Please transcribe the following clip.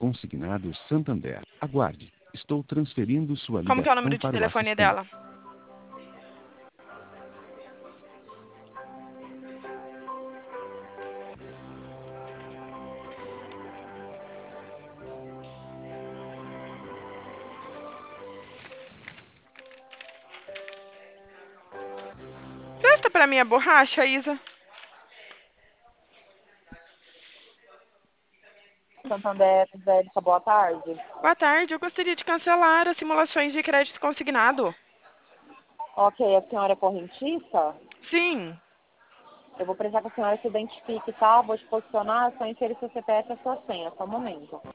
Consignado Santander. Aguarde. Estou transferindo sua ligação Como que é o número de para o telefone assistente. dela? Presta pra mim a borracha, Isa. Santander, Angélica, boa tarde. Boa tarde, eu gostaria de cancelar as simulações de crédito consignado. Ok, a senhora é correntista? Sim. Eu vou precisar que a senhora se identifique, tá? Vou te posicionar, só inserir seu CPF e a sua senha, só um momento.